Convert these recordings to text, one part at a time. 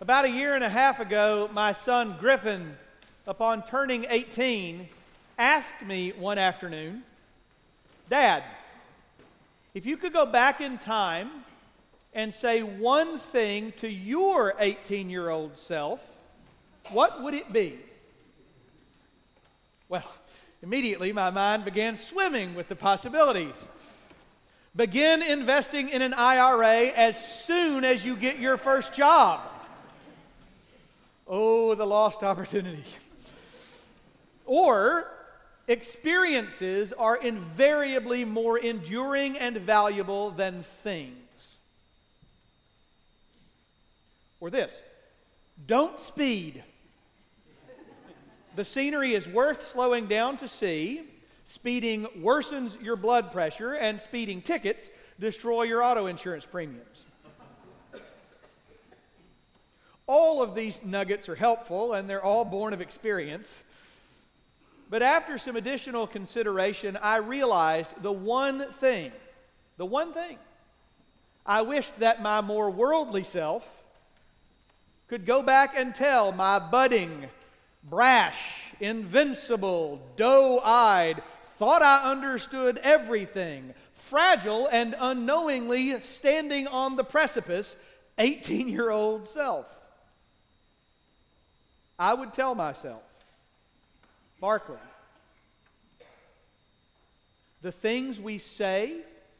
About a year and a half ago, my son Griffin, upon turning 18, asked me one afternoon, "Dad, if you could go back in time and say one thing to your 18-year-old self, what would it be?" Well, immediately my mind began swimming with the possibilities. Begin investing in an IRA as soon as you get your first job. Oh, the lost opportunity. Or, experiences are invariably more enduring and valuable than things. Or this, don't speed. The scenery is worth slowing down to see. Speeding worsens your blood pressure, and speeding tickets destroy your auto insurance premiums. All of these nuggets are helpful, and they're all born of experience. But after some additional consideration, I realized the one thing I wished that my more worldly self could go back and tell my budding, brash, invincible, doe-eyed, thought I understood everything, fragile and unknowingly standing on the precipice, 18-year-old self. I would tell myself, Barclay, the things we say,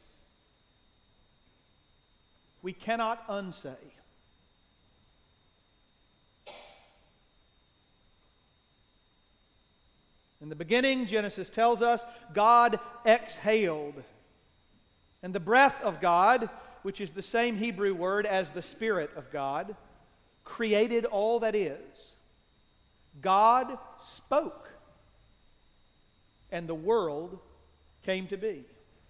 we cannot unsay. In the beginning, Genesis tells us, God exhaled. And the breath of God, which is the same Hebrew word as the Spirit of God, created all that is. God spoke, and the world came to be.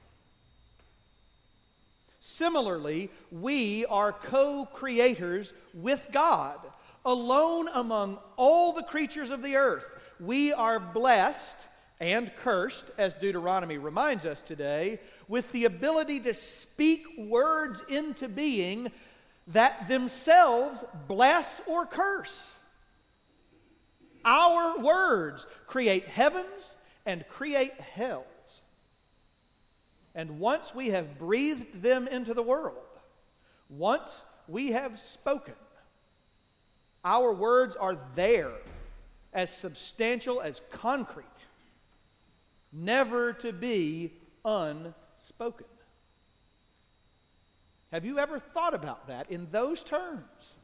Similarly, we are co-creators with God, alone among all the creatures of the earth. We are blessed and cursed, as Deuteronomy reminds us today, with the ability to speak words into being that themselves bless or curse. Our words create heavens and create hells. And once we have breathed them into the world, once we have spoken, our words are there, as substantial as concrete, never to be unspoken. Have you ever thought about that in those terms?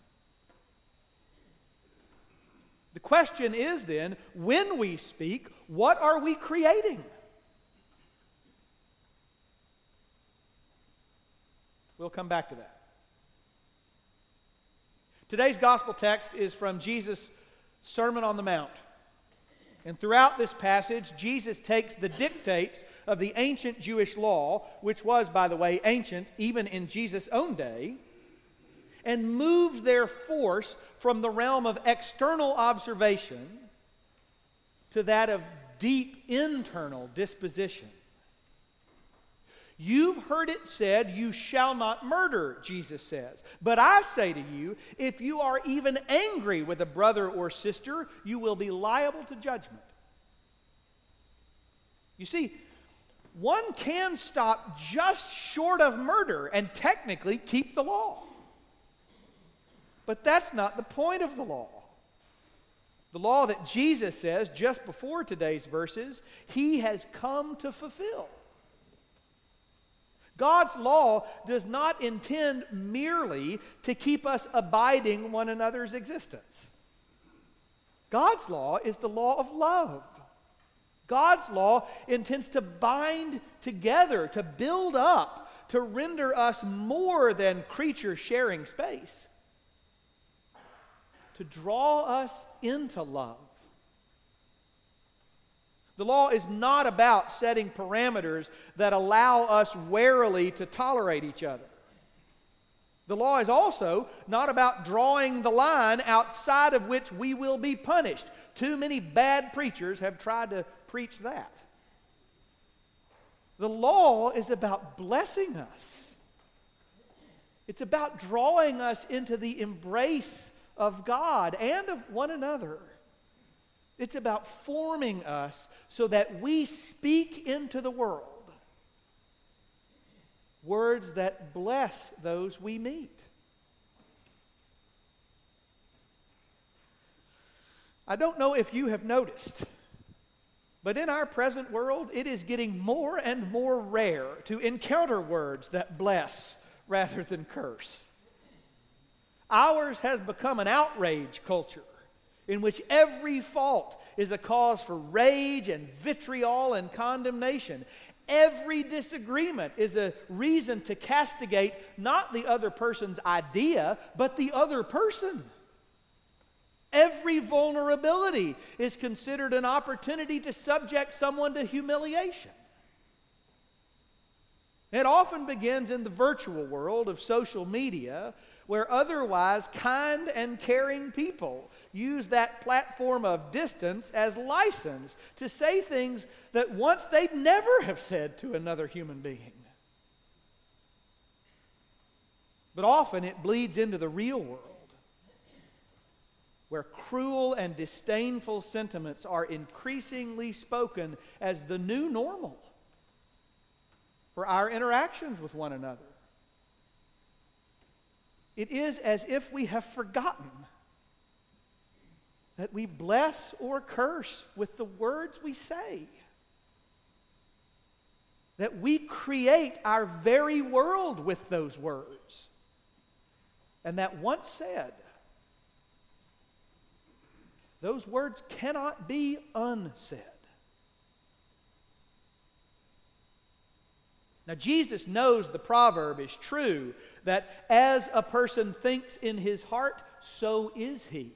The question is then, when we speak, what are we creating? We'll come back to that. Today's gospel text is from Jesus' Sermon on the Mount. And throughout this passage, Jesus takes the dictates of the ancient Jewish law, which was, by the way, ancient even in Jesus' own day, and moved their force from the realm of external observation to that of deep internal disposition. You've heard it said, "You shall not murder," Jesus says. "But I say to you, if you are even angry with a brother or sister, you will be liable to judgment." You see, one can stop just short of murder and technically keep the law. But that's not the point of the law. The law that Jesus says just before today's verses, He has come to fulfill. God's law does not intend merely to keep us abiding one another's existence. God's law is the law of love. God's law intends to bind together, to build up, to render us more than creatures sharing space, to draw us into love. The law is not about setting parameters that allow us warily to tolerate each other. The law is also not about drawing the line outside of which we will be punished. Too many bad preachers have tried to preach that. The law is about blessing us. It's about drawing us into the embrace of God and of one another. It's about forming us so that we speak into the world words that bless those we meet. I don't know if you have noticed, but in our present world, it is getting more and more rare to encounter words that bless rather than curse. Ours has become an outrage culture in which every fault is a cause for rage and vitriol and condemnation. Every disagreement is a reason to castigate not the other person's idea, but the other person. Every vulnerability is considered an opportunity to subject someone to humiliation. It often begins in the virtual world of social media, where otherwise kind and caring people use that platform of distance as license to say things that once they'd never have said to another human being. But often it bleeds into the real world, where cruel and disdainful sentiments are increasingly spoken as the new normal for our interactions with one another. It is as if we have forgotten that we bless or curse with the words we say. That we create our very world with those words. And that once said, those words cannot be unsaid. Now, Jesus knows the proverb is true, that as a person thinks in his heart, so is he.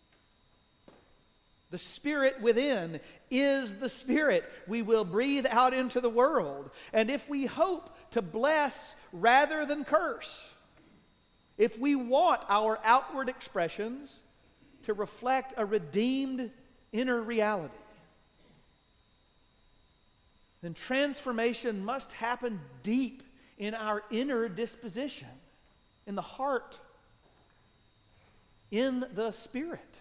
The spirit within is the spirit we will breathe out into the world. And if we hope to bless rather than curse, if we want our outward expressions to reflect a redeemed inner reality, then transformation must happen deep in our inner disposition, in the heart, in the spirit.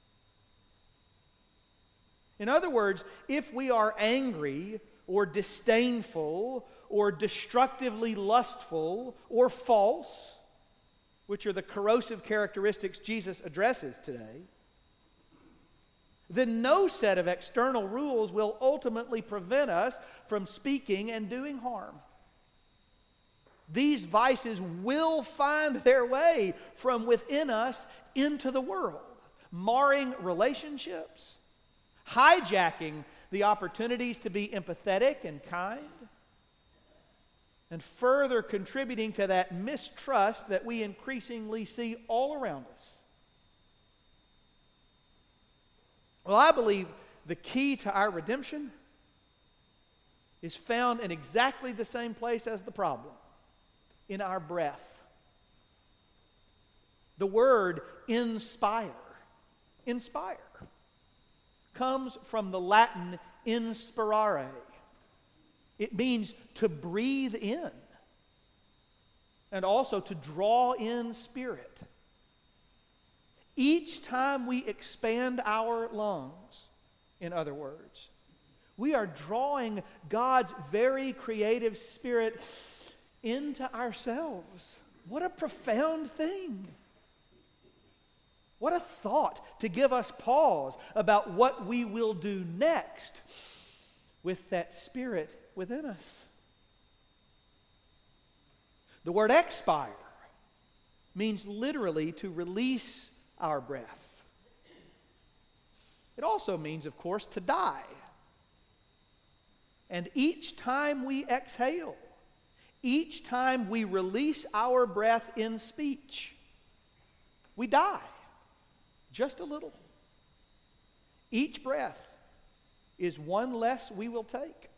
In other words, if we are angry or disdainful or destructively lustful or false, which are the corrosive characteristics Jesus addresses today, then no set of external rules will ultimately prevent us from speaking and doing harm. These vices will find their way from within us into the world, marring relationships, hijacking the opportunities to be empathetic and kind, and further contributing to that mistrust that we increasingly see all around us. Well, I believe the key to our redemption is found in exactly the same place as the problem, in our breath. The word inspire, comes from the Latin inspirare. It means to breathe in and also to draw in spirit. Each time we expand our lungs, in other words, we are drawing God's very creative spirit into ourselves. What a profound thing. What a thought to give us pause about what we will do next with that spirit within us. The word expire means literally to release our breath. It also means, of course, to die. And each time we exhale, each time we release our breath in speech, we die just a little. Each breath is one less we will take.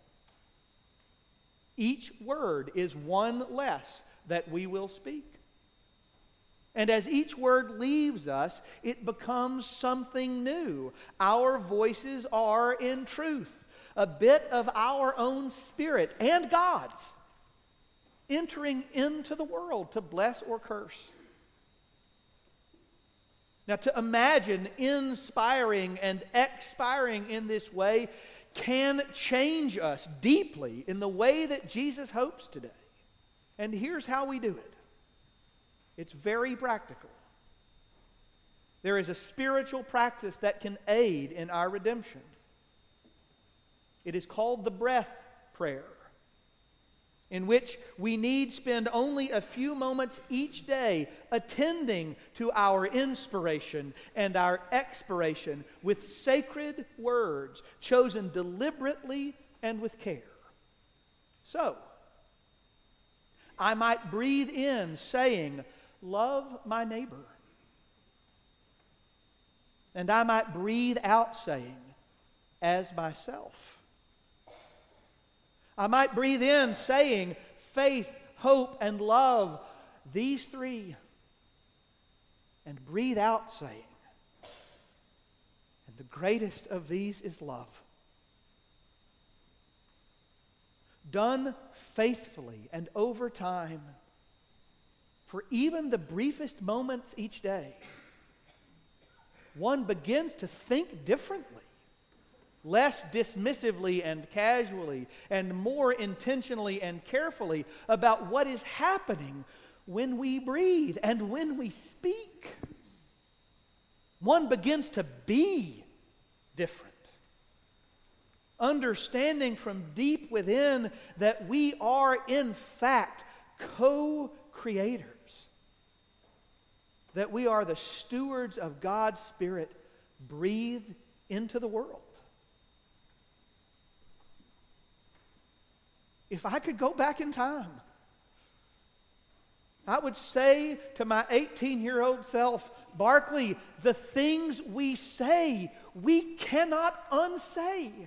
Each word is one less that we will speak. And as each word leaves us, it becomes something new. Our voices are, in truth, a bit of our own spirit and God's entering into the world to bless or curse. Now, to imagine inspiring and expiring in this way can change us deeply in the way that Jesus hopes today. And here's how we do it. It's very practical. There is a spiritual practice that can aid in our redemption. It is called the breath prayer, in which we need spend only a few moments each day attending to our inspiration and our expiration with sacred words chosen deliberately and with care. So, I might breathe in saying, "Love my neighbor." And I might breathe out saying, "As myself." I might breathe in saying, "Faith, hope, and love," these three. And breathe out saying, "And the greatest of these is love." Done faithfully and over time, for even the briefest moments each day, one begins to think differently, less dismissively and casually, and more intentionally and carefully about what is happening when we breathe and when we speak. One begins to be different, understanding from deep within that we are in fact co-creators, that we are the stewards of God's Spirit breathed into the world. If I could go back in time, I would say to my 18-year-old self, "Barclay, the things we say, we cannot unsay."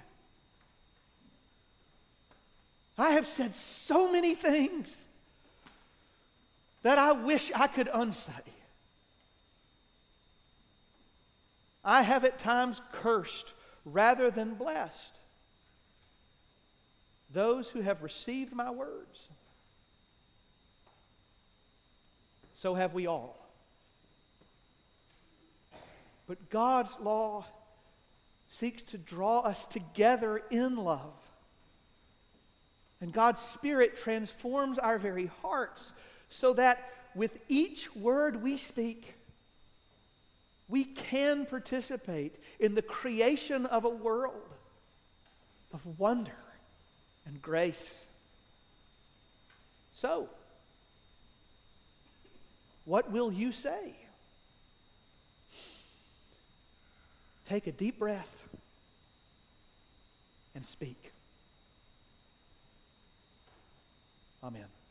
I have said so many things that I wish I could unsay. I have at times cursed rather than blessed those who have received my words. So have we all. But God's law seeks to draw us together in love. And God's Spirit transforms our very hearts so that with each word we speak, we can participate in the creation of a world of wonder and grace. So, what will you say? Take a deep breath and speak. Amen.